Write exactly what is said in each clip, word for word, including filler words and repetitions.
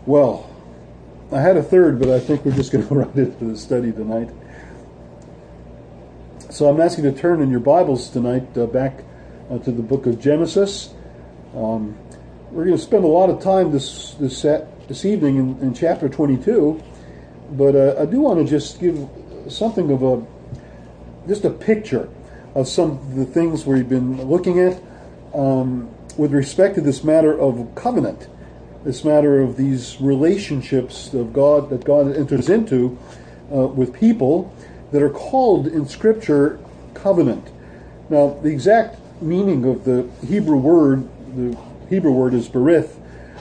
Well, I had a third, but I think we're just going to run into the study tonight. So I'm asking you to turn in your Bibles tonight uh, back uh, to the book of Genesis. Um, we're going to spend a lot of time this this set, this evening in, in chapter twenty-two, but uh, I do want to just give something of a just a picture of some of the things we've been looking at um, with respect to this matter of covenant, this matter of these relationships of God that God enters into uh, with people that are called in Scripture covenant. Now, the exact meaning of the Hebrew word, the Hebrew word is berith.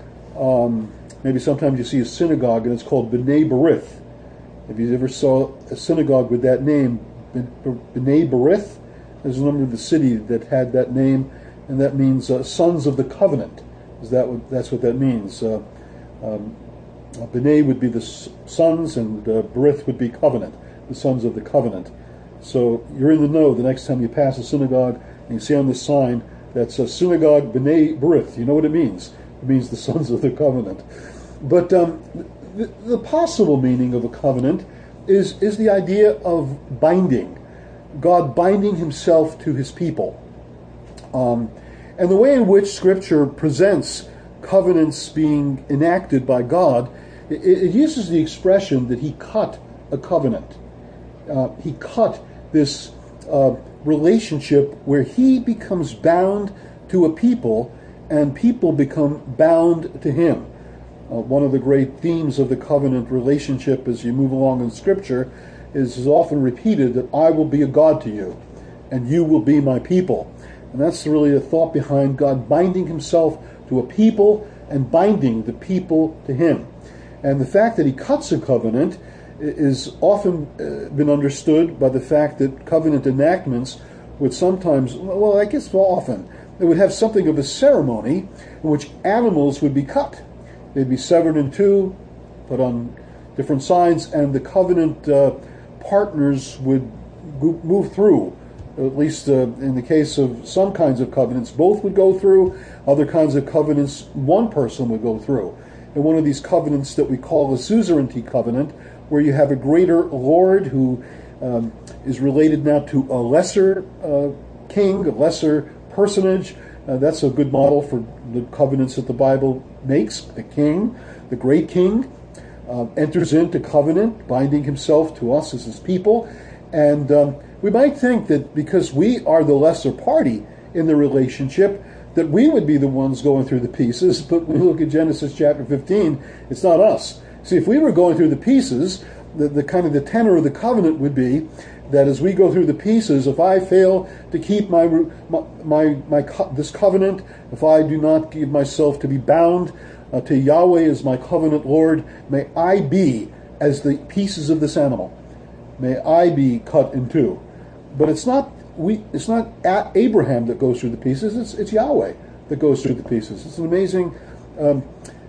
Um, maybe sometimes you see a synagogue and it's called B'nai Berith. If you ever saw a synagogue with that name, B'nai Berith, there's a number of the city that had that name, and that means uh, sons of the covenant. Is that what, that's what that means. Uh, um, B'nai would be the sons, and uh, Berith would be covenant, the sons of the covenant. So you're in the know the next time you pass a synagogue and you see on this sign that's a synagogue B'nai Berith. You know what it means. It means the sons of the covenant. But um, the, the possible meaning of a covenant is, is the idea of binding. God binding himself to his people. Um, and the way in which Scripture presents covenants being enacted by God, it, it uses the expression that he cut a covenant. Uh, he cut this uh, relationship where he becomes bound to a people and people become bound to him. Uh, one of the great themes of the covenant relationship as you move along in Scripture is, is often repeated that I will be a God to you and you will be my people. And that's really the thought behind God binding himself to a people and binding the people to him. And the fact that he cuts a covenant is often uh, been understood by the fact that covenant enactments would sometimes, well, I guess often, they would have something of a ceremony in which animals would be cut. They'd be severed in two, put on different sides, and the covenant uh, partners would go- move through. At least uh, in the case of some kinds of covenants, both would go through. Other kinds of covenants, one person would go through. And one of these covenants that we call a suzerainty covenant, where you have a greater lord who um, is related now to a lesser uh, king, a lesser personage. Uh, that's a good model for the covenants that the Bible makes. The king, the great king, uh, enters into covenant, binding himself to us as his people. And um, we might think that because we are the lesser party in the relationship, that we would be the ones going through the pieces. But when we look at Genesis chapter fifteen, it's not us. See, if we were going through the pieces, the, the kind of the tenor of the covenant would be that as we go through the pieces, if I fail to keep my my my, my co- this covenant, if I do not give myself to be bound uh, to Yahweh as my covenant Lord, may I be as the pieces of this animal. May I be cut in two. But it's not we. It's not Abraham that goes through the pieces. It's it's Yahweh that goes through the pieces. It's an amazing um,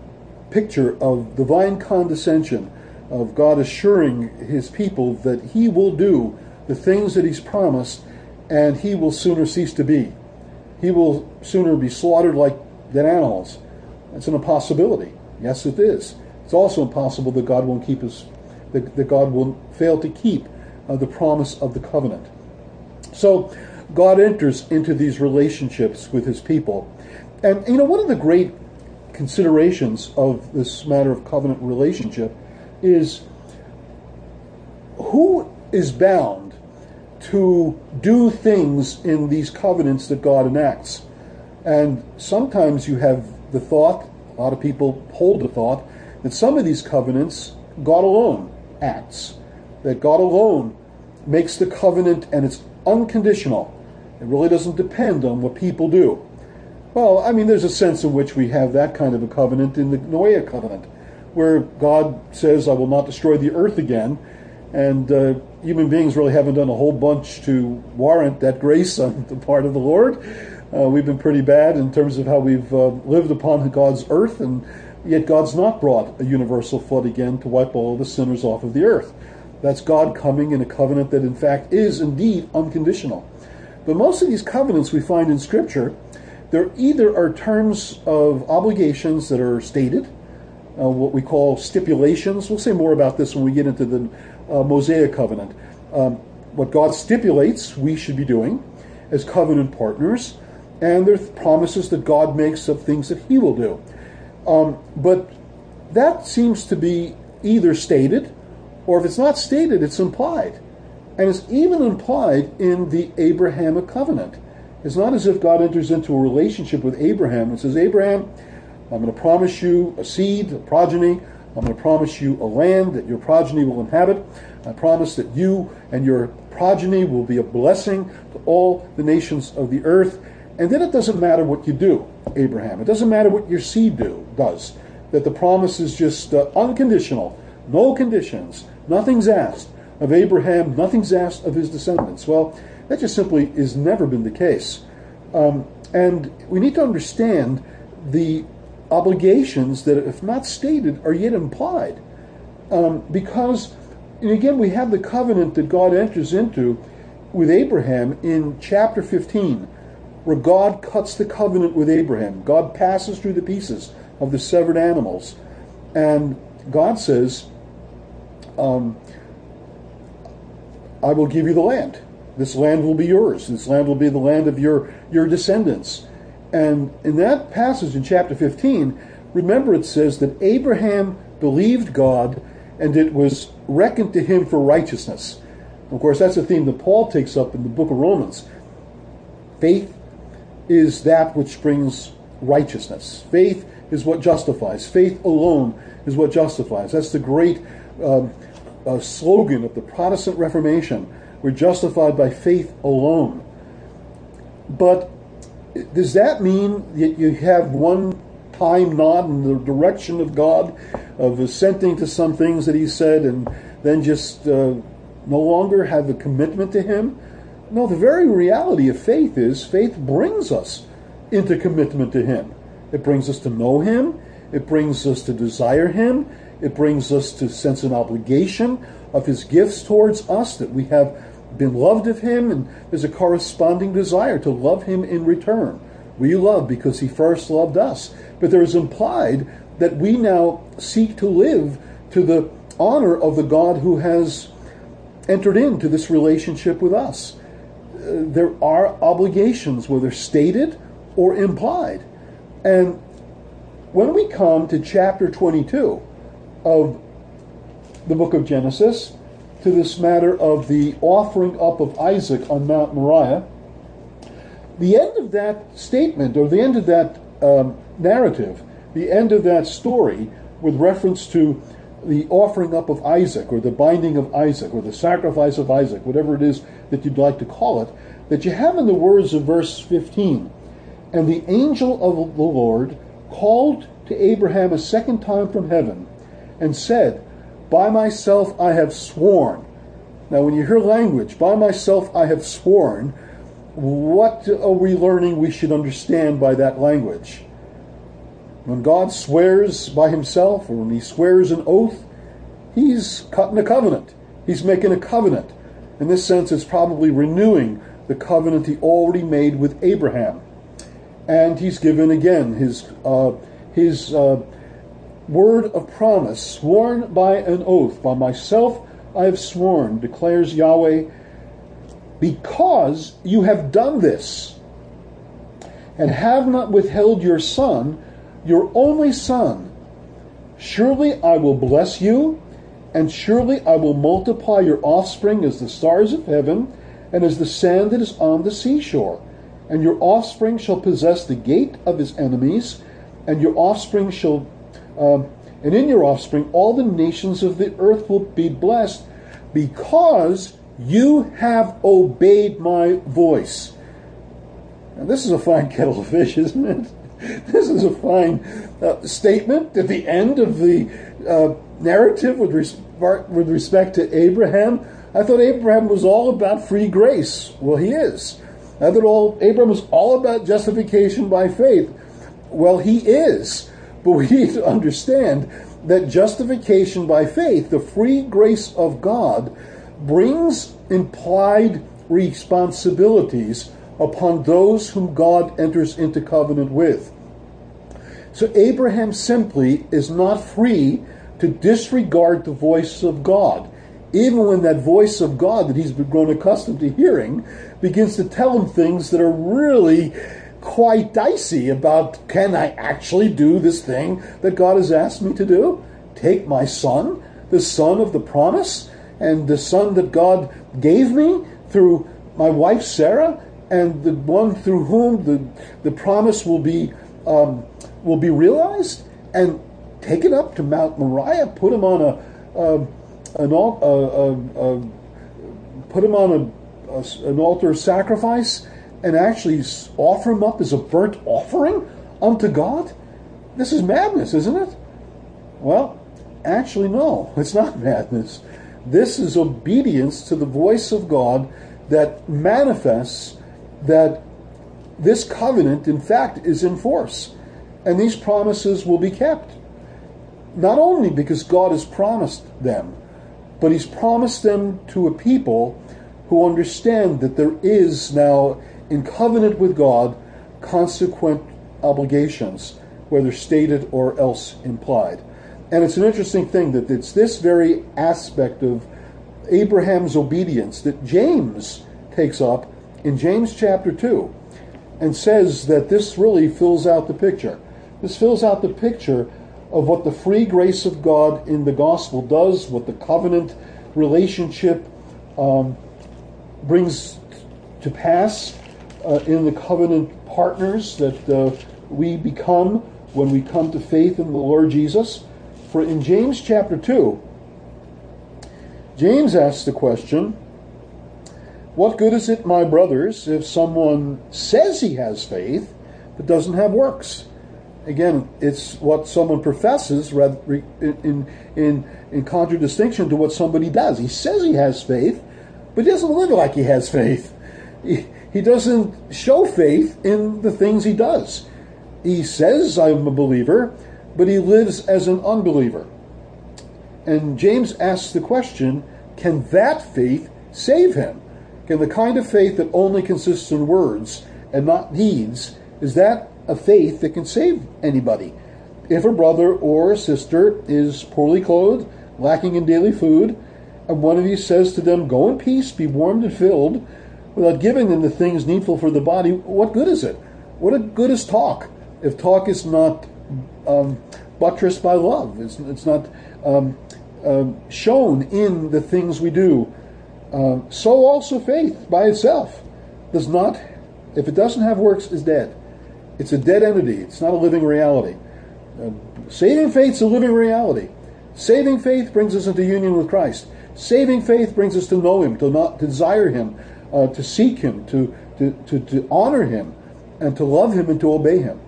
picture of divine condescension, of God assuring his people that he will do the things that he's promised, and he will sooner cease to be. He will sooner be slaughtered like than animals. It's an impossibility. Yes, it is. It's also impossible that God won't keep his, that, that God will fail to keep uh, the promise of the covenant. So God enters into these relationships with his people. And, you know, one of the great considerations of this matter of covenant relationship is who is bound to do things in these covenants that God enacts. And sometimes you have the thought, a lot of people hold the thought, that some of these covenants God alone acts, that God alone makes the covenant and it's unconditional. It really doesn't depend on what people do. Well, I mean, there's a sense in which we have that kind of a covenant in the Noahic covenant, where God says, I will not destroy the earth again, and uh, human beings really haven't done a whole bunch to warrant that grace on the part of the Lord. Uh, we've been pretty bad in terms of how we've uh, lived upon God's earth, and yet God's not brought a universal flood again to wipe all the sinners off of the earth. That's God coming in a covenant that in fact is indeed unconditional. But most of these covenants we find in Scripture, there either are terms of obligations that are stated, uh, what we call stipulations. We'll say more about this when we get into the uh, Mosaic covenant. Um, what God stipulates we should be doing as covenant partners, and there are promises that God makes of things that he will do. Um, but that seems to be either stated, or if it's not stated, it's implied. And it's even implied in the Abrahamic covenant. It's not as if God enters into a relationship with Abraham and says, Abraham, I'm going to promise you a seed, a progeny. I'm going to promise you a land that your progeny will inhabit. I promise that you and your progeny will be a blessing to all the nations of the earth. And then it doesn't matter what you do, Abraham. It doesn't matter what your seed do does. That the promise is just uh, unconditional. No conditions. Nothing's asked of Abraham. Nothing's asked of his descendants. Well, that just simply has never been the case. Um, and we need to understand the obligations that, if not stated, are yet implied. Um, because, and again, we have the covenant that God enters into with Abraham in chapter fifteen, where God cuts the covenant with Abraham. God passes through the pieces of the severed animals. And God says, um, I will give you the land. This land will be yours. This land will be the land of your, your descendants. And in that passage in chapter fifteen, remember it says that Abraham believed God and it was reckoned to him for righteousness. Of course, that's a theme that Paul takes up in the book of Romans. Faith is that which brings righteousness. Faith is what justifies. Faith alone is what justifies. That's the great um, uh, slogan of the Protestant Reformation. We're justified by faith alone. But does that mean that you have one time nod in the direction of God, of assenting to some things that he said, and then just uh, no longer have a commitment to him? No, the very reality of faith is faith brings us into commitment to him. It brings us to know him. It brings us to desire him. It brings us to sense an obligation of his gifts towards us, that we have been loved of him, and there's a corresponding desire to love him in return. We love because he first loved us. But there is implied that we now seek to live to the honor of the God who has entered into this relationship with us. Uh, there are obligations, whether stated or implied. And when we come to chapter twenty-two of the book of Genesis, to this matter of the offering up of Isaac on Mount Moriah, the end of that statement, or the end of that um, narrative, the end of that story with reference to the offering up of Isaac, or the binding of Isaac, or the sacrifice of Isaac, whatever it is that you'd like to call it, that you have in the words of verse fifteen, and the angel of the Lord called to Abraham a second time from heaven, and said, by myself I have sworn. Now when you hear language, by myself I have sworn, what are we learning we should understand by that language? When God swears by himself, or when he swears an oath, he's cutting a covenant. He's making a covenant. In this sense, it's probably renewing the covenant he already made with Abraham. And he's given again his uh, his uh, word of promise, sworn by an oath. By myself I have sworn, declares Yahweh, because you have done this, and have not withheld your son, your only son. Surely I will bless you, and surely I will multiply your offspring as the stars of heaven, and as the sand that is on the seashore. And your offspring shall possess the gate of his enemies, and your offspring shall Um, and in your offspring all the nations of the earth will be blessed, because you have obeyed my voice. Now this is a fine kettle of fish, isn't it? This is a fine uh, statement at the end of the uh, narrative with, res- with respect to Abraham. I thought Abraham was all about free grace. Well, he is. I thought all, Abraham was all about justification by faith. Well, he is. But we need to understand that justification by faith, the free grace of God, brings implied responsibilities upon those whom God enters into covenant with. So Abraham simply is not free to disregard the voice of God, even when that voice of God that he's grown accustomed to hearing begins to tell him things that are really quite dicey about, can I actually do this thing that God has asked me to do? Take my son, the son of the promise, and the son that God gave me through my wife Sarah, and the one through whom the, the promise will be um, will be realized, and take it up to Mount Moriah, put him on a, a an al- a, a, a, put him on a, a, an altar of sacrifice, and actually offer him up as a burnt offering unto God? This is madness, isn't it? Well, actually, no, it's not madness. This is obedience to the voice of God that manifests that this covenant, in fact, is in force. And these promises will be kept. Not only because God has promised them, but he's promised them to a people who understand that there is now, in covenant with God, consequent obligations, whether stated or else implied. And it's an interesting thing that it's this very aspect of Abraham's obedience that James takes up in James chapter two and says that this really fills out the picture. This fills out the picture of what the free grace of God in the gospel does, what the covenant relationship um, brings to pass uh, in the covenant partners that uh, we become when we come to faith in the Lord Jesus. For in James chapter two, James asks the question, what good is it, my brothers, if someone says he has faith but doesn't have works? Again, it's what someone professes rather in, in, in contradistinction to what somebody does. He says he has faith, but he doesn't live like he has faith. He, he doesn't show faith in the things he does. He says, I'm a believer, but he lives as an unbeliever. And James asks the question, can that faith save him? Can the kind of faith that only consists in words and not deeds, is that a faith that can save anybody? If a brother or a sister is poorly clothed, lacking in daily food, and one of you says to them, go in peace, be warmed and filled, without giving them the things needful for the body, what good is it? What good is talk if talk is not um, buttressed by love? It's, it's not um, um, shown in the things we do. Uh, so also faith by itself does not, if it doesn't have works, is dead. It's a dead entity. It's not a living reality. Uh, saving faith is a living reality. Saving faith brings us into union with Christ. Saving faith brings us to know Him, to not to desire Him, uh, to seek Him, to, to, to, to honor Him, and to love Him and to obey Him.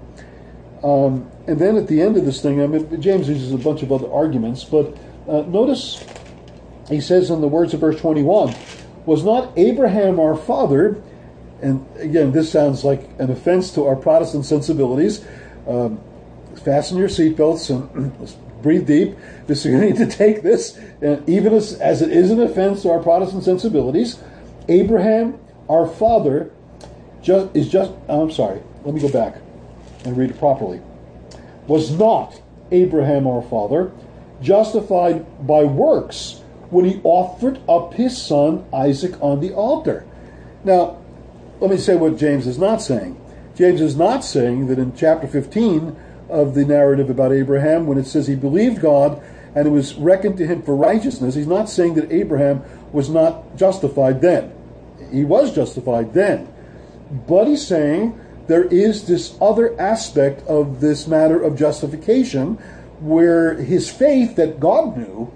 Um, and then at the end of this thing, I mean, James uses a bunch of other arguments, but uh, notice he says in the words of verse twenty-one, was not Abraham our father, and again, this sounds like an offense to our Protestant sensibilities. Um, fasten your seatbelts and breathe deep. This, you need to take this, and even as, as it is an offense to our Protestant sensibilities, Abraham our father just, is just, oh, I'm sorry, let me go back and read it properly. Was not Abraham our father justified by works when he offered up his son Isaac on the altar? Now, let me say what James is not saying. James is not saying that in chapter fifteen of the narrative about Abraham, when it says he believed God and it was reckoned to him for righteousness, he's not saying that Abraham was not justified then. He was justified then. But he's saying there is this other aspect of this matter of justification where his faith that God knew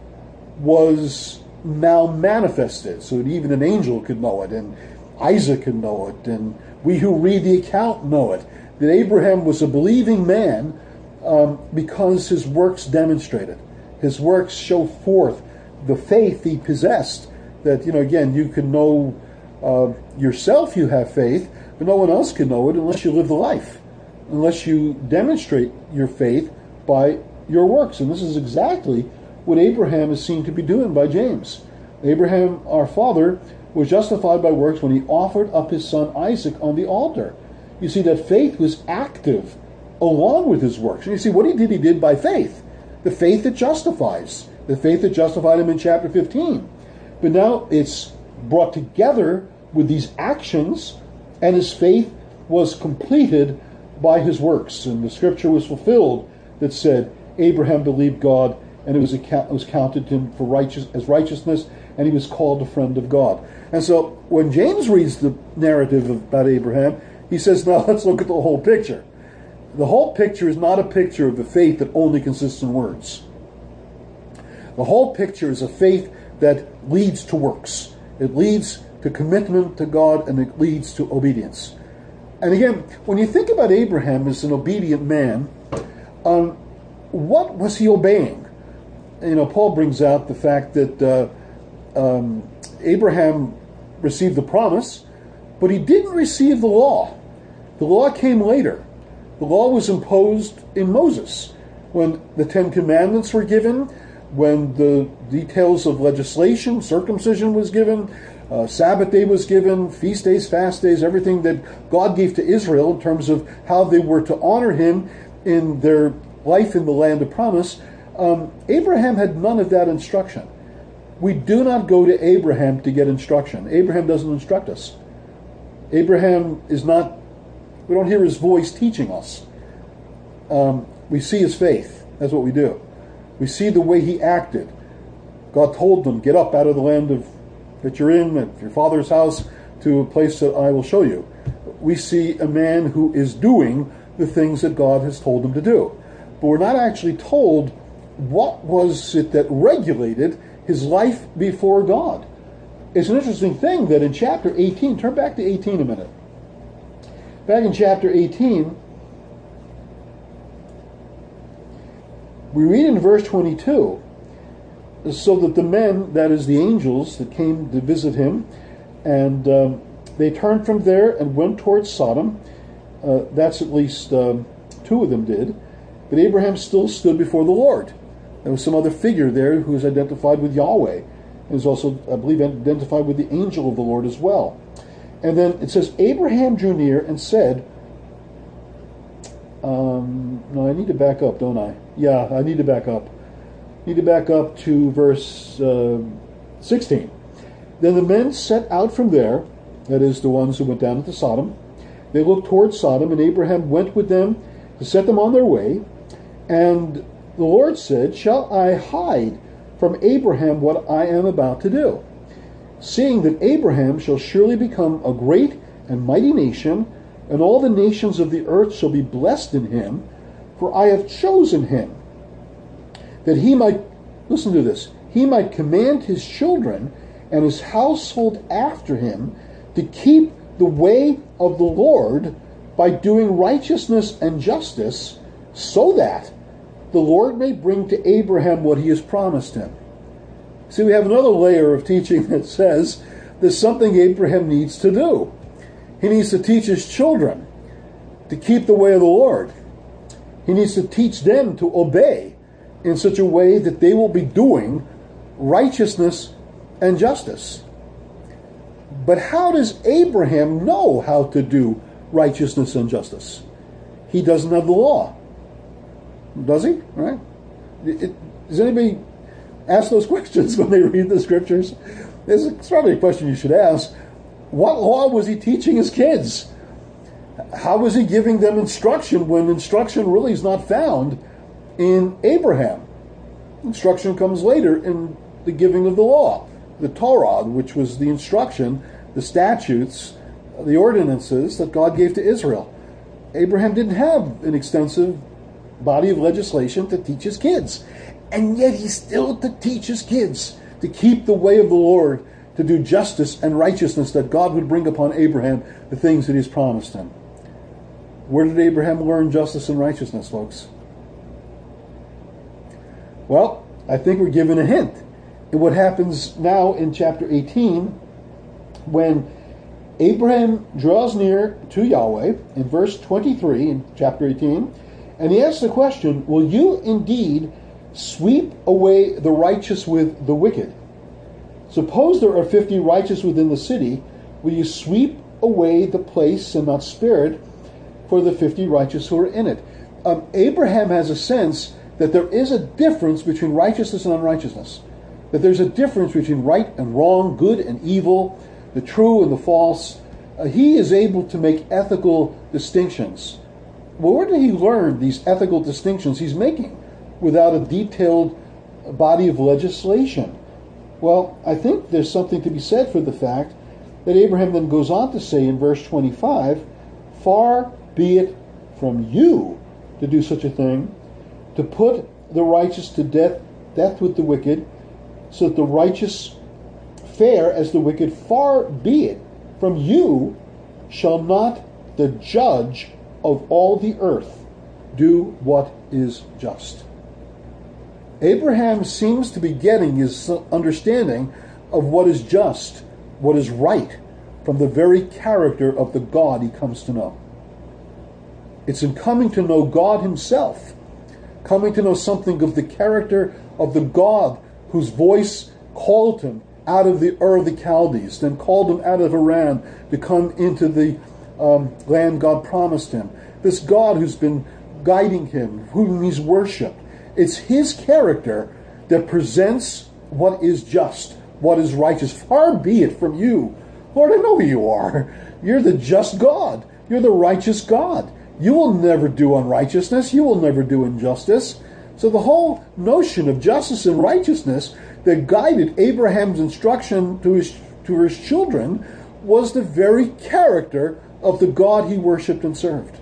was now manifested, so that even an angel could know it, and Isaac could know it, and we who read the account know it, that Abraham was a believing man um, because his works demonstrated. His works show forth the faith he possessed, that, you know, again, you can know uh, yourself you have faith, but no one else can know it unless you live the life, unless you demonstrate your faith by your works. And this is exactly what Abraham is seen to be doing by James. Abraham, our father, was justified by works when he offered up his son Isaac on the altar. You see that faith was active along with his works. And you see, what he did, he did by faith. The faith that justifies. The faith that justified him in chapter fifteen. But now it's brought together with these actions, and his faith was completed by his works. And the scripture was fulfilled that said, Abraham believed God, and it was, account, it was counted to him for righteous, as righteousness, and he was called a friend of God. And so when James reads the narrative about Abraham, he says, now let's look at the whole picture. The whole picture is not a picture of a faith that only consists in words. The whole picture is a faith that leads to works. It leads to commitment to God, and it leads to obedience. And again, when you think about Abraham as an obedient man, um, what was he obeying? You know, Paul brings out the fact that uh, um, Abraham received the promise, but he didn't receive the law. The law came later. The law was imposed in Moses when the Ten Commandments were given, when the details of legislation, circumcision was given, uh, Sabbath day was given, feast days, fast days, everything that God gave to Israel in terms of how they were to honor him in their life in the land of promise. Um, Abraham had none of that instruction. We do not go to Abraham to get instruction. Abraham doesn't instruct us. Abraham is not, we don't hear his voice teaching us. Um, we see his faith. That's what we do. We see the way he acted. God told them, get up out of the land of that you're in, at your father's house, to a place that I will show you. We see a man who is doing the things that God has told him to do. But we're not actually told what was it that regulated his life before God. It's an interesting thing that in chapter eighteen, turn back to eighteen a minute. Back in chapter eighteen, we read in verse twenty-two, so that the men, that is the angels that came to visit him, and um, they turned from there and went towards Sodom. Uh, that's at least um, two of them did. But Abraham still stood before the Lord. There was some other figure there who is identified with Yahweh. And is also, I believe, identified with the angel of the Lord as well. And then it says, Abraham drew near and said, um, no, I need to back up, don't I? Yeah, I need to back up. I need to back up to verse uh, sixteen. Then the men set out from there, that is, the ones who went down into Sodom. They looked towards Sodom, and Abraham went with them to set them on their way. And the Lord said, shall I hide from Abraham what I am about to do? Seeing that Abraham shall surely become a great and mighty nation, and all the nations of the earth shall be blessed in him, for I have chosen him, that he might, listen to this, he might command his children and his household after him to keep the way of the Lord by doing righteousness and justice, so that the Lord may bring to Abraham what he has promised him. See, we have another layer of teaching that says there's something Abraham needs to do. He needs to teach his children to keep the way of the Lord. He needs to teach them to obey in such a way that they will be doing righteousness and justice. But how does Abraham know how to do righteousness and justice? He doesn't have the law. Does he? Right? It, it, does anybody ask those questions when they read the scriptures? It's probably a question you should ask. What law was he teaching his kids? How was he giving them instruction when instruction really is not found in Abraham? Instruction comes later in the giving of the law, the Torah, which was the instruction, the statutes, the ordinances that God gave to Israel. Abraham didn't have an extensive body of legislation to teach his kids. And yet he's still to teach his kids to keep the way of the Lord, to do justice and righteousness, that God would bring upon Abraham the things that he's promised him. Where did Abraham learn justice and righteousness, folks? Well, I think we're given a hint in what happens now in chapter eighteen, when Abraham draws near to Yahweh in verse twenty-three in chapter eighteen, and he asks the question, will you indeed sweep away the righteous with the wicked? Suppose there are fifty righteous within the city, will you sweep away the place and not spare it for the fifty righteous who are in it? um, Abraham has a sense that there is a difference between righteousness and unrighteousness. That there's a difference between right and wrong, good and evil, the true and the false. Uh, he is able to make ethical distinctions. Well, where did he learn these ethical distinctions he's making without a detailed body of legislation? Well, I think there's something to be said for the fact that Abraham then goes on to say in verse twenty-five, "Far be it from you to do such a thing, to put the righteous to death, death with the wicked, so that the righteous fare as the wicked. Far be it from you, shall not the judge of all the earth do what is just." Abraham seems to be getting his understanding of what is just, what is right, from the very character of the God he comes to know. It's in coming to know God himself, coming to know something of the character of the God whose voice called him out of the Ur of the Chaldees, then called him out of Haran to come into the um, land God promised him. This God who's been guiding him, whom he's worshipped. It's his character that presents what is just, what is righteous. Far be it from you. Lord, I know who you are. You're the just God. You're the righteous God. You will never do unrighteousness. You will never do injustice. So the whole notion of justice and righteousness that guided Abraham's instruction to his, to his children was the very character of the God he worshipped and served.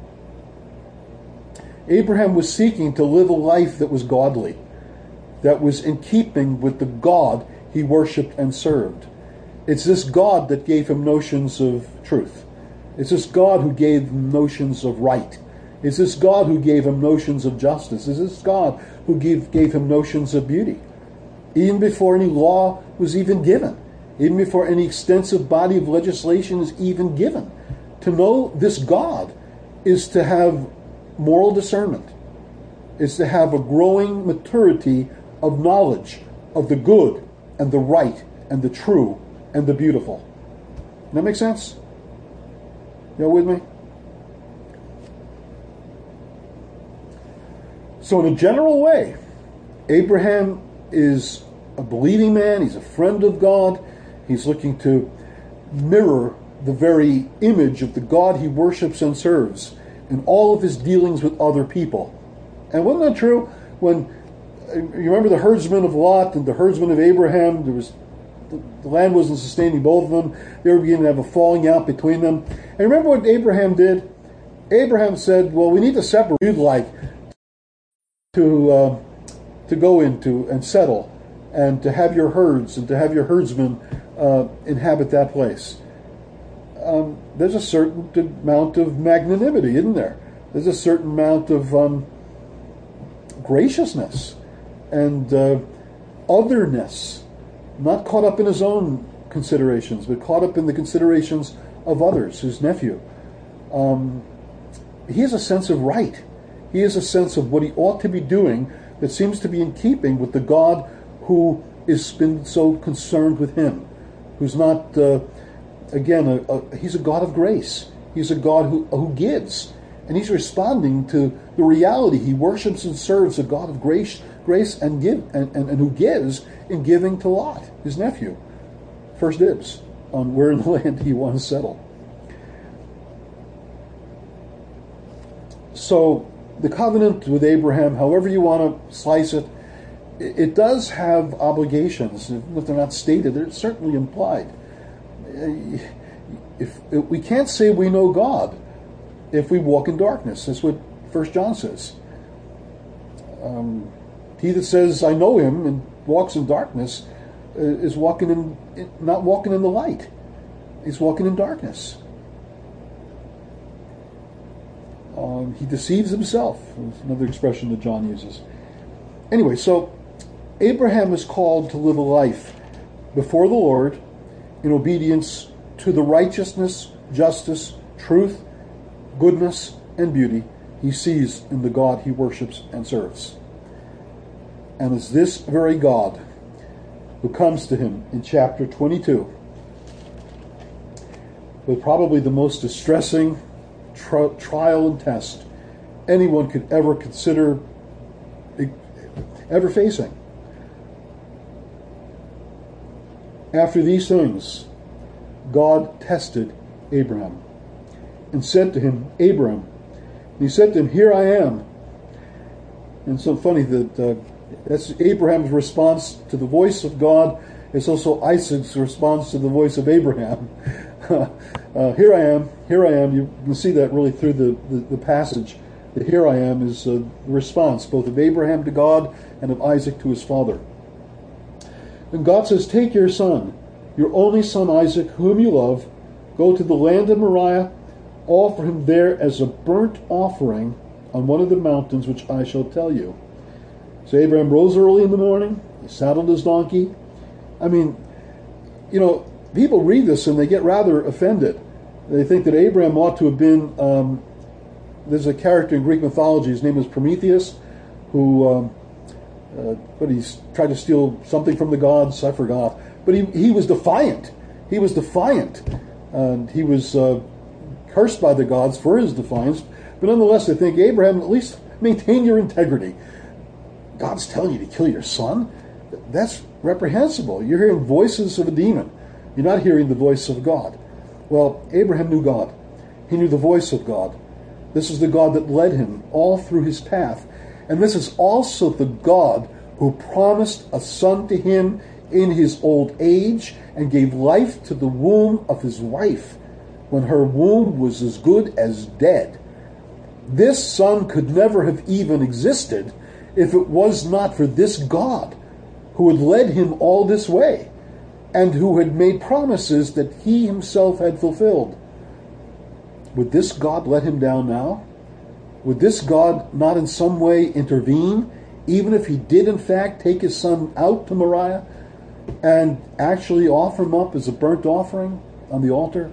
Abraham was seeking to live a life that was godly, that was in keeping with the God he worshipped and served. It's this God that gave him notions of truth. It's this God who gave him notions of right. It's this God who gave him notions of justice. It's this God who gave, gave him notions of beauty. Even before any law was even given, even before any extensive body of legislation is even given, to know this God is to have moral discernment. It's to have a growing maturity of knowledge of the good and the right and the true and the beautiful. Does that make sense? You with me? So in a general way, Abraham is a believing man. He's a friend of God. He's looking to mirror the very image of the God he worships and serves in all of his dealings with other people. And wasn't that true? When you remember the herdsmen of Lot and the herdsmen of Abraham, there was the, the land wasn't sustaining both of them. They were beginning to have a falling out between them. And remember what Abraham did? Abraham said, well, we need to separate. You'd like to uh, to go into and settle and to have your herds and to have your herdsmen uh, inhabit that place. Um, there's a certain amount of magnanimity, isn't there? There's a certain amount of um, graciousness and uh, otherness, not caught up in his own considerations, but caught up in the considerations of others, his nephew. Um, he has a sense of right. He has a sense of what he ought to be doing that seems to be in keeping with the God who has been so concerned with him, who's not... Uh, Again, a, a, he's a God of grace. He's a God who, who gives. And he's responding to the reality. He worships and serves a God of grace grace and give and, and, and who gives in giving to Lot, his nephew. First dibs on where in the land he wants to settle. So the covenant with Abraham, however you want to slice it, it, it does have obligations. If they're not stated, they're certainly implied. If, if we can't say we know God if we walk in darkness. That's what First John says. Um, he that says I know him and walks in darkness uh, is walking in, not walking in the light. He's walking in darkness. Um, he deceives himself. That's another expression that John uses. Anyway, so Abraham is called to live a life before the Lord in obedience to the righteousness, justice, truth, goodness, and beauty he sees in the God he worships and serves. And it's this very God who comes to him in chapter twenty-two with probably the most distressing tri- trial and test anyone could ever consider ever facing. After these things, God tested Abraham and said to him, Abraham. And he said to him, Here I am. And it's so funny that uh, that's Abraham's response to the voice of God. It's also Isaac's response to the voice of Abraham. uh, here I am, here I am. You can see that really through the, the, the passage. The here I am is a response both of Abraham to God and of Isaac to his father. And God says, Take your son, your only son Isaac, whom you love, go to the land of Moriah, offer him there as a burnt offering on one of the mountains which I shall tell you. So Abraham rose early in the morning, he saddled his donkey. I mean, you know, people read this and they get rather offended. They think that Abraham ought to have been, um, there's a character in Greek mythology, his name is Prometheus, who, um, uh, but he's tried to steal something from the gods, I forgot. But he, he was defiant. He was defiant. And he was uh, cursed by the gods for his defiance. But nonetheless, I think, Abraham, at least maintain your integrity. God's telling you to kill your son? That's reprehensible. You're hearing voices of a demon. You're not hearing the voice of God. Well, Abraham knew God. He knew the voice of God. This is the God that led him all through his path. And this is also the God who promised a son to him in his old age and gave life to the womb of his wife when her womb was as good as dead. This son could never have even existed if it was not for this God who had led him all this way and who had made promises that he himself had fulfilled. Would this God let him down now? Would this God not in some way intervene, even if he did in fact take his son out to Moriah and actually offer him up as a burnt offering on the altar?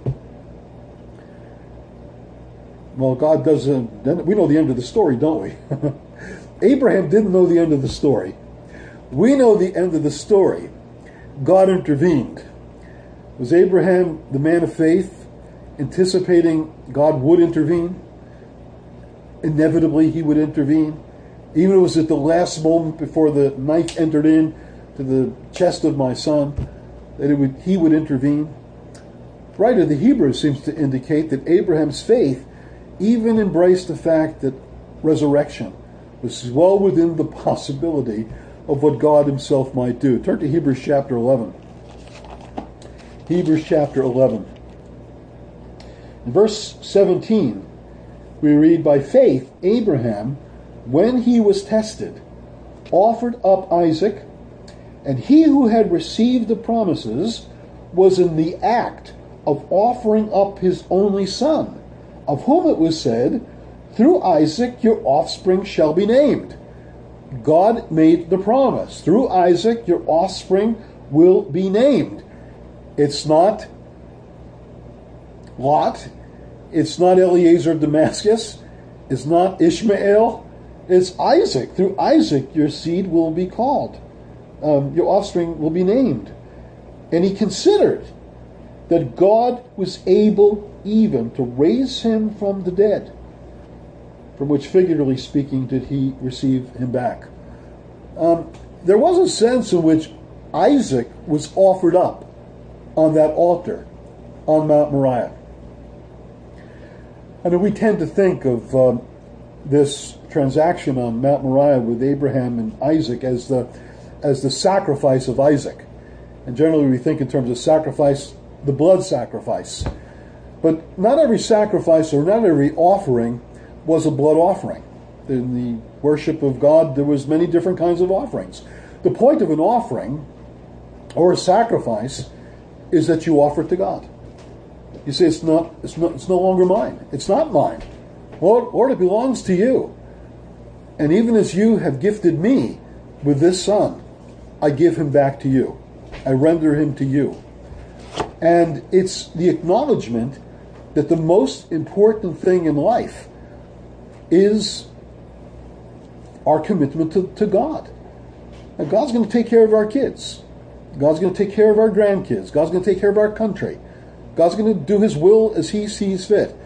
Well, God doesn't. We know the end of the story, don't we? Abraham didn't know the end of the story. We know the end of the story. God intervened. Was Abraham the man of faith, anticipating God would intervene? Inevitably, he would intervene. Even if it was at the last moment before the knife entered in to the chest of my son, that it would, he would intervene. The writer of the Hebrews seems to indicate that Abraham's faith even embraced the fact that resurrection was well within the possibility of what God himself might do. Turn to Hebrews chapter eleven. Hebrews chapter eleven. In verse seventeen, we read, By faith, Abraham, when he was tested, offered up Isaac, and he who had received the promises was in the act of offering up his only son, of whom it was said, Through Isaac your offspring shall be named. God made the promise. Through Isaac your offspring will be named. It's not Lot. It's not Eliezer of Damascus. It's not Ishmael. It's Isaac. Through Isaac your seed will be called. Um, your offspring will be named. And he considered that God was able even to raise him from the dead, from which, figuratively speaking, did he receive him back. Um, there was a sense in which Isaac was offered up on that altar on Mount Moriah. And we tend to think of um, this transaction on Mount Moriah with Abraham and Isaac as the as the sacrifice of Isaac. And generally we think in terms of sacrifice, the blood sacrifice. But not every sacrifice or not every offering was a blood offering. In the worship of God, there was many different kinds of offerings. The point of an offering or a sacrifice is that you offer it to God. You say, it's not, it's not, it's no longer mine. It's not mine. Lord, Lord, it belongs to you. And even as you have gifted me with this son, I give him back to you. I render him to you. And it's the acknowledgement that the most important thing in life is our commitment to, to God. Now, God's going to take care of our kids. God's going to take care of our grandkids. God's going to take care of our country. God's going to do his will as he sees fit.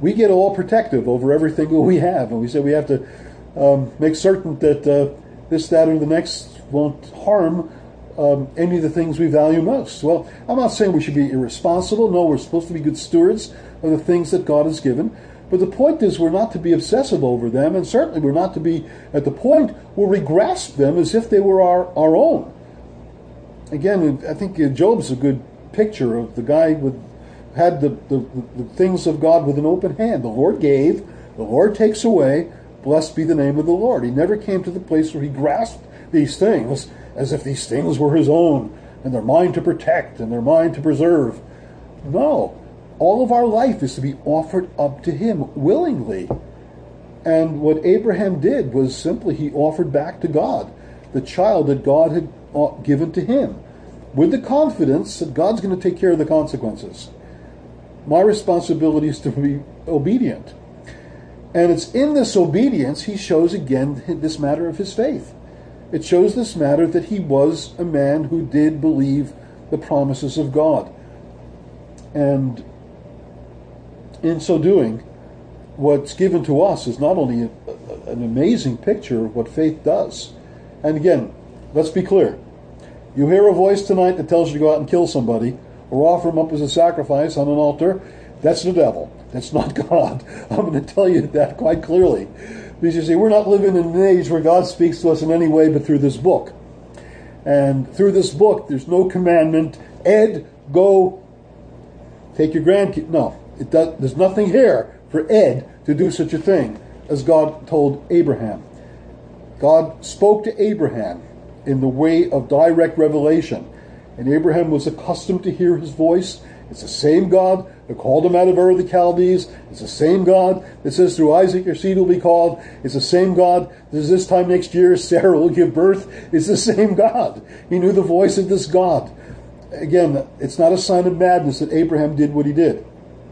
we get all protective over everything that we have, and we say we have to um, make certain that uh, this, that, or the next won't harm um, any of the things we value most. Well, I'm not saying we should be irresponsible. No, we're supposed to be good stewards of the things that God has given. But the point is, we're not to be obsessive over them, and certainly we're not to be at the point where we grasp them as if they were our, our own. Again, I think Job's a good picture of the guy with had the, the, the things of God with an open hand. The Lord gave, the Lord takes away, blessed be the name of the Lord. He never came to the place where he grasped these things as if these things were his own, and they're mine to protect, and they're mine to preserve. No. All of our life is to be offered up to him willingly. And what Abraham did was simply he offered back to God the child that God had given to him, with the confidence that God's going to take care of the consequences. My responsibility is to be obedient. And it's in this obedience he shows again this matter of his faith. It shows this matter that he was a man who did believe the promises of God. And in so doing, what's given to us is not only a, a, an amazing picture of what faith does. And again, let's be clear. You hear a voice tonight that tells you to go out and kill somebody or offer him up as a sacrifice on an altar. That's the devil. That's not God. I'm going to tell you that quite clearly. Because you see, we're not living in an age where God speaks to us in any way but through this book. And through this book, there's no commandment, Ed, go take your grandkid. No, it does, there's nothing here for Ed to do such a thing as God told Abraham. God spoke to Abraham in the way of direct revelation. And Abraham was accustomed to hear his voice. It's the same God that called him out of Ur of the Chaldees. It's the same God that says through Isaac your seed will be called. It's the same God that says this time next year Sarah will give birth. It's the same God. He knew the voice of this God. Again, it's not a sign of madness that Abraham did what he did.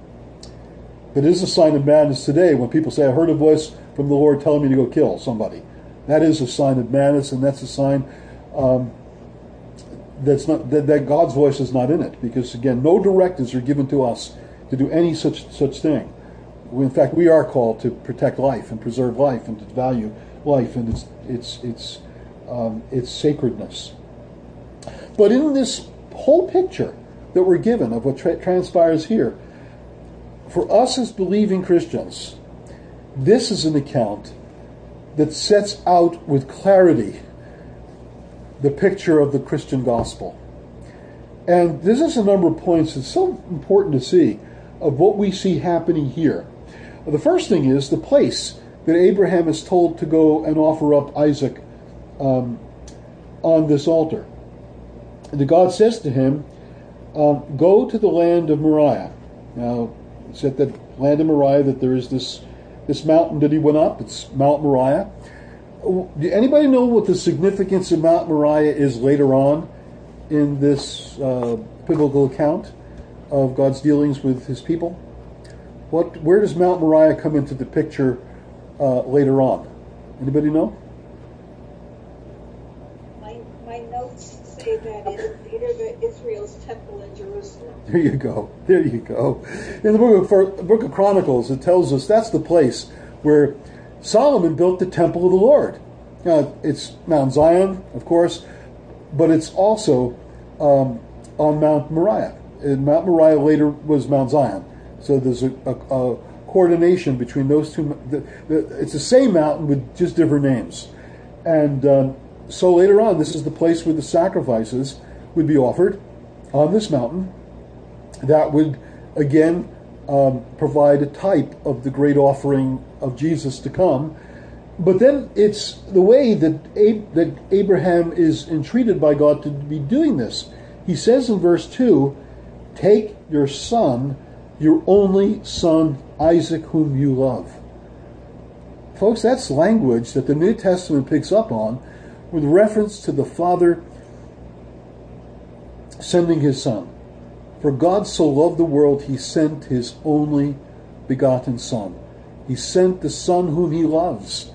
But it is a sign of madness today when people say, I heard a voice from the Lord telling me to go kill somebody. That is a sign of madness, and that's a sign um, that's not that, that God's voice is not in it. Because again, no directives are given to us to do any such such thing. We, in fact, we are called to protect life and preserve life and to value life and its its its um, its sacredness. But in this whole picture that we're given of what tra- transpires here, for us as believing Christians, this is an account that sets out with clarity the picture of the Christian gospel. And this is a number of points that's so important to see of what we see happening here. The first thing is the place that Abraham is told to go and offer up Isaac um, on this altar. And God says to him, um, go to the land of Moriah. Now, it's at the land of Moriah that there is this This mountain that he went up. It's Mount Moriah. Do anybody know what the significance of Mount Moriah is later on in this uh, biblical account of God's dealings with his people? What? Where does Mount Moriah come into the picture uh, later on? Anybody know? My, my notes say that it's near the Israel's temple in Jerusalem. There you go. There you go. In the book of, for, book of Chronicles, it tells us that's the place where Solomon built the temple of the Lord. Now, it's Mount Zion, of course, but it's also um, on Mount Moriah. And Mount Moriah later was Mount Zion. So there's a, a, a coordination between those two. The, the, it's the same mountain with just different names. And um, so later on, this is the place where the sacrifices would be offered on this mountain. That would, again, um, provide a type of the great offering of Jesus to come. But then it's the way that Ab- that Abraham is entreated by God to be doing this. He says in verse two, take your son, your only son, Isaac, whom you love. Folks, that's language that the New Testament picks up on with reference to the Father sending his Son. For God so loved the world, he sent his only begotten Son. He sent the Son whom he loves.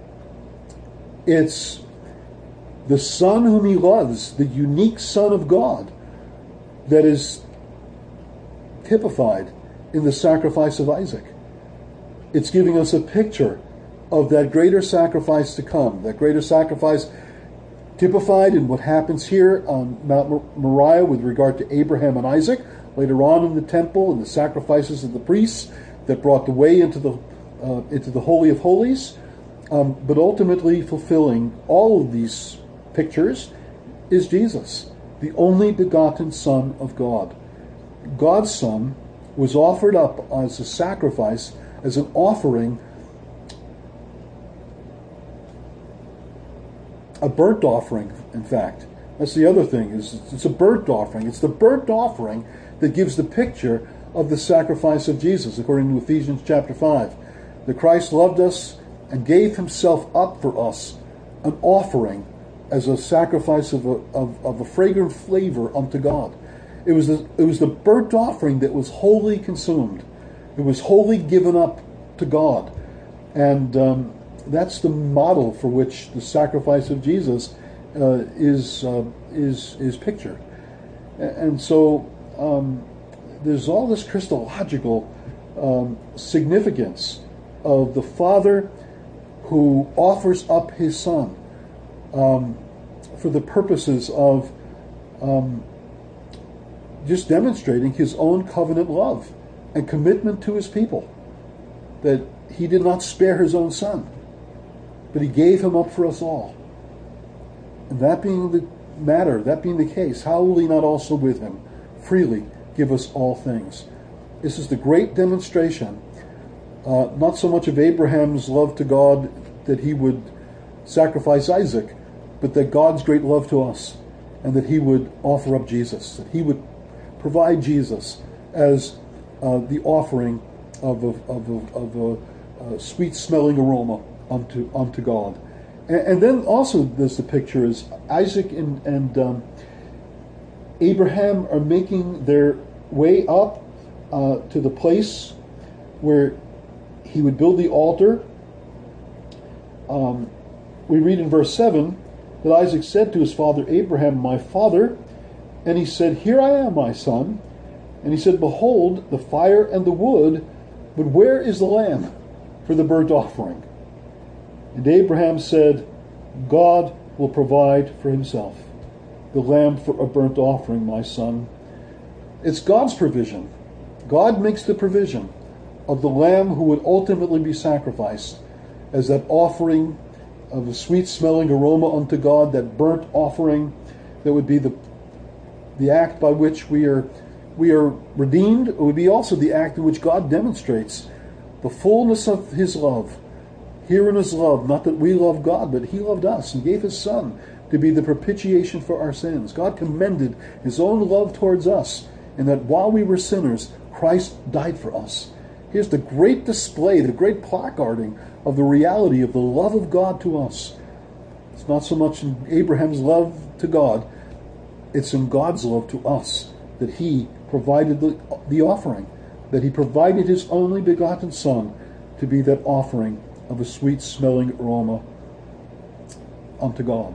It's the Son whom he loves, the unique Son of God, that is typified in the sacrifice of Isaac. It's giving us a picture of that greater sacrifice to come, that greater sacrifice typified in what happens here on Mount Moriah with regard to Abraham and Isaac, later on in the temple and the sacrifices of the priests that brought the way into the uh, into the Holy of Holies, um, but ultimately fulfilling all of these pictures is Jesus, the only begotten Son of God. God's Son was offered up as a sacrifice, as an offering, a burnt offering, in fact. That's the other thing, is it's a burnt offering. It's the burnt offering that gives the picture of the sacrifice of Jesus, according to Ephesians chapter five. That Christ loved us and gave himself up for us, an offering as a sacrifice of a, of, of a fragrant flavor unto God. It was, the, it was the burnt offering that was wholly consumed. It was wholly given up to God. And um, that's the model for which the sacrifice of Jesus uh, is, uh, is, is pictured. And so um, there's all this Christological um, significance of the Father who offers up his Son um, for the purposes of um, just demonstrating his own covenant love and commitment to his people. That he did not spare his own Son, but he gave him up for us all. And that being the matter, that being the case, how will he not also with him freely give us all things? This is the great demonstration, uh, not so much of Abraham's love to God that he would sacrifice Isaac, but that God's great love to us, and that he would offer up Jesus, that he would provide Jesus as uh, the offering of a, of a, of a, a sweet-smelling aroma unto unto God. And, and then also there's the picture is Isaac and, and um, Abraham are making their way up uh, to the place where he would build the altar. Um, we read in verse seven that Isaac said to his father Abraham, "My father," and he said, "Here I am, my son." And he said, "Behold, the fire and the wood, but where is the lamb for the burnt offering?" And Abraham said, "God will provide for himself the lamb for a burnt offering, my son." It's God's provision. God makes the provision of the lamb who would ultimately be sacrificed as that offering of a sweet-smelling aroma unto God, that burnt offering that would be the the act by which we are we are redeemed. It would be also the act in which God demonstrates the fullness of his love. Here in his love, not that we love God, but he loved us and gave his Son to be the propitiation for our sins. God commended his own love towards us, in that while we were sinners, Christ died for us. Here's the great display, the great placarding of the reality of the love of God to us. It's not so much in Abraham's love to God, it's in God's love to us that he provided the, the offering, that he provided his only begotten Son to be that offering of a sweet-smelling aroma unto God.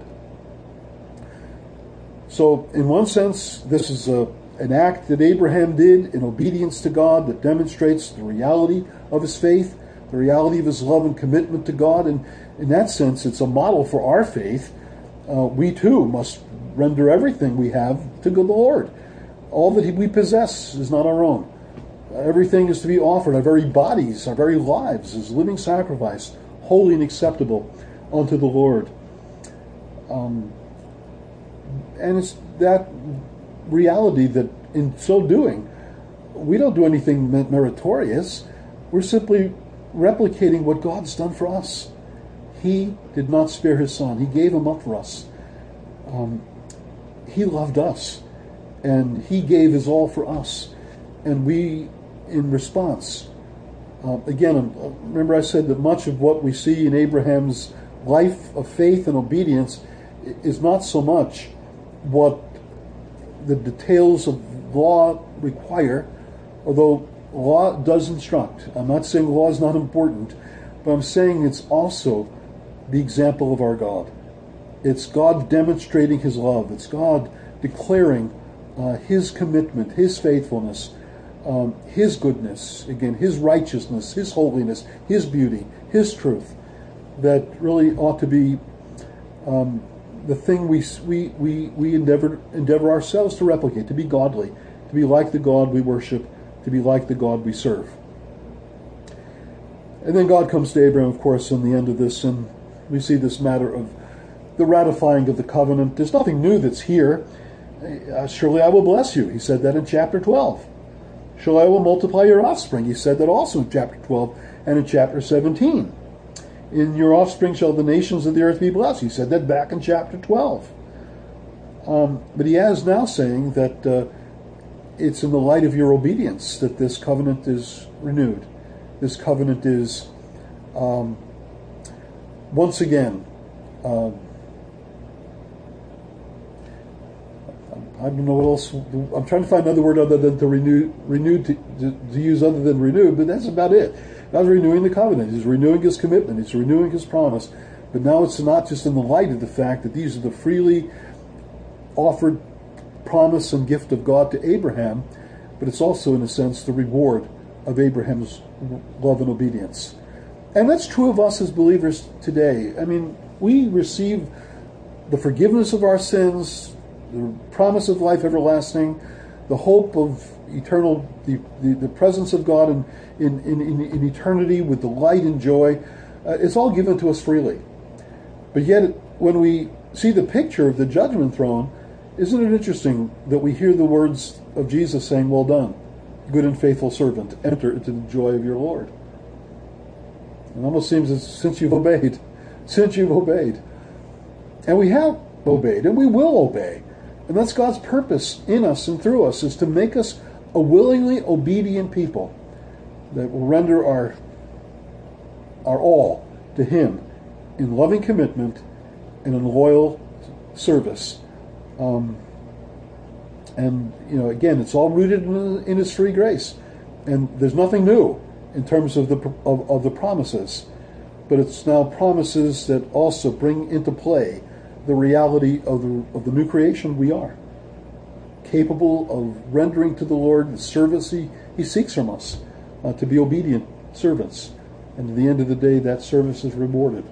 So, in one sense, this is a, an act that Abraham did in obedience to God that demonstrates the reality of his faith, the reality of his love and commitment to God, and in that sense, it's a model for our faith. Uh, we too must render everything we have to the Lord. All that we possess is not our own. Everything is to be offered, our very bodies, our very lives, as living sacrifice, holy and acceptable unto the Lord. Um, and it's that reality that in so doing, we don't do anything meritorious. We're simply replicating what God's done for us. He did not spare his Son. He gave him up for us. Um, he loved us, and he gave his all for us. And we, in response, uh, again, remember I said that much of what we see in Abraham's life of faith and obedience is not so much what the details of law require, although law does instruct. I'm not saying law is not important, but I'm saying it's also the example of our God. It's God demonstrating his love. It's God declaring uh, his commitment, his faithfulness um, His goodness, again, His righteousness, His holiness, His beauty, His truth, that really ought to be um, the thing we we we, we endeavor endeavor ourselves to replicate, to be godly, to be like the God we worship, to be like the God we serve. And then God comes to Abraham, of course, in the end of this, and we see this matter of the ratifying of the covenant. There's nothing new that's here. Uh, surely I will bless you. He said that in chapter twelve. Surely I will multiply your offspring. He said that also in chapter twelve and in chapter seventeen. In your offspring shall the nations of the earth be blessed. He said that back in chapter twelve. Um, but he is now saying that uh, it's in the light of your obedience that this covenant is renewed. This covenant is um, once again, um, I don't know what else. I'm trying to find another word other than to renew, renewed to, to, to use other than renewed, but that's about it. God's renewing the covenant. He's renewing His commitment. He's renewing His promise. But now it's not just in the light of the fact that these are the freely offered promise and gift of God to Abraham, but it's also, in a sense, the reward of Abraham's love and obedience. And that's true of us as believers today. I mean, we receive the forgiveness of our sins, the promise of life everlasting, the hope of eternal, the, the, the presence of God in, in, in, in eternity with delight and joy. Uh, it's all given to us freely. But yet, when we see the picture of the judgment throne, isn't it interesting that we hear the words of Jesus saying, "Well done, good and faithful servant, enter into the joy of your Lord." It almost seems as since you've obeyed, since you've obeyed. And we have obeyed, and we will obey. And that's God's purpose in us and through us, is to make us a willingly obedient people that will render our, our all to Him in loving commitment and in loyal service. Um, and, you know, again, it's all rooted in, in His free grace. And there's nothing new in terms of the of, of the promises. But it's now promises that also bring into play the reality of the, of the new creation we are. Capable of rendering to the Lord the service He, he seeks from us, uh, to be obedient servants. And at the end of the day, that service is rewarded.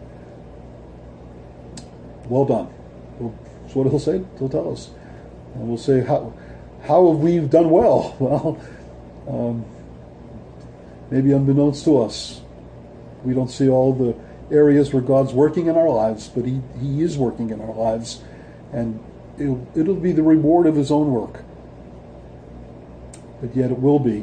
Well done. Well, that's what He'll say. He'll tell us. And we'll say, how, how have we done well? Well, um, maybe unbeknownst to us, we don't see all the areas where God's working in our lives, but He, he is working in our lives, and it'll, it'll be the reward of His own work. But yet it will be.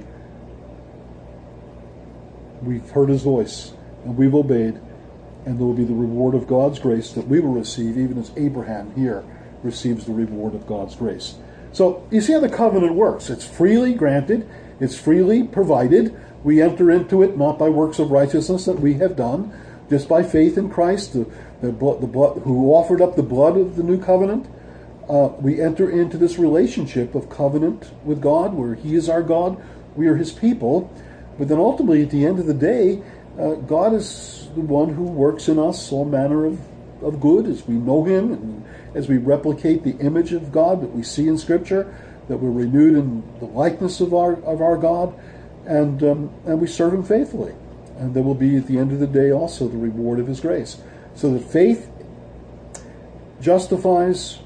We've heard His voice, and we've obeyed, and there will be the reward of God's grace that we will receive, even as Abraham here receives the reward of God's grace. So you see how the covenant works. It's freely granted. It's freely provided. We enter into it not by works of righteousness that we have done, just by faith in Christ, the, the, blood, the blood, who offered up the blood of the new covenant. Uh, we enter into this relationship of covenant with God, where He is our God, we are His people. But then ultimately, at the end of the day, uh, God is the one who works in us all manner of, of good as we know Him, and as we replicate the image of God that we see in Scripture, that we're renewed in the likeness of our of our God, and um, and we serve Him faithfully. And there will be, at the end of the day, also the reward of His grace. So that faith justifies,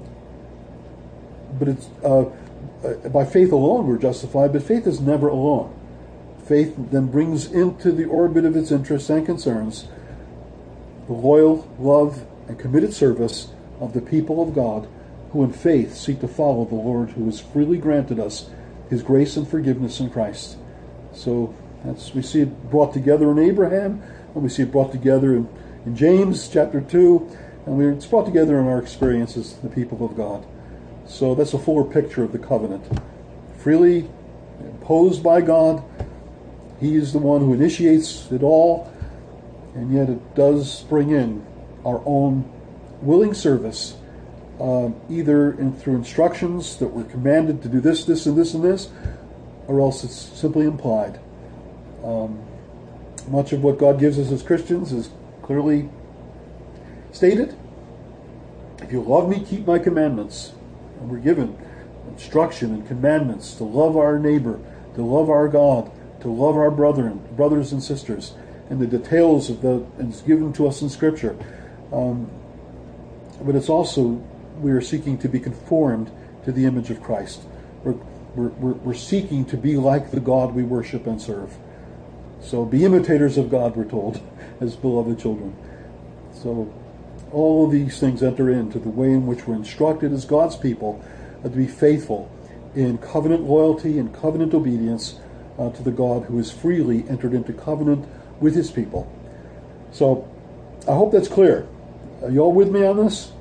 but it's uh, by faith alone we're justified, but faith is never alone. Faith then brings into the orbit of its interests and concerns the loyal love and committed service of the people of God, who in faith seek to follow the Lord, who has freely granted us His grace and forgiveness in Christ. So that's, we see it brought together in Abraham, and we see it brought together in, in James chapter two, and we, it's brought together in our experience as the people of God. So that's a fuller picture of the covenant. Freely imposed by God. He is the one who initiates it all, and yet it does bring in our own willing service, um, either in, through instructions that we're commanded to do this, this, and this, and this, or else it's simply implied. Um, much of what God gives us as Christians is clearly stated. If you love me, keep my commandments. And we're given instruction and commandments to love our neighbor to love our God, to love our brethren, brothers and sisters, and the details of the and it's given to us in Scripture. Um, but it's also we are seeking to be conformed to the image of Christ. We're, we're, we're, we're seeking to be like the God we worship and serve. So be imitators of God, we're told, as beloved children. So all of these things enter into the way in which we're instructed as God's people uh, to be faithful in covenant loyalty and covenant obedience uh, to the God who has freely entered into covenant with his people. So I hope that's clear. Are you all with me on this?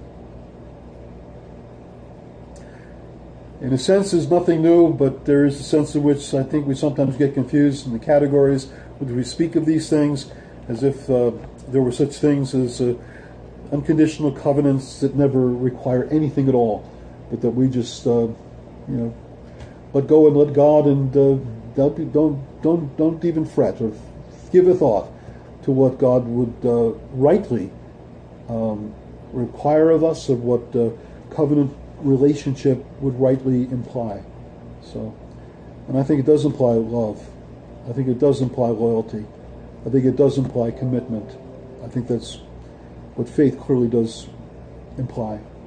In a sense, there's nothing new, but there is a sense in which I think we sometimes get confused in the categories when we speak of these things, as if uh, there were such things as uh, unconditional covenants that never require anything at all, but that we just, uh, you know, let go and let God, and uh, don't don't don't don't even fret or give a thought to what God would uh, rightly um, require of us, of what uh, covenant relationship would rightly imply. So, and I think it does imply love. I think it does imply loyalty. I think it does imply commitment. I think that's what faith clearly does imply.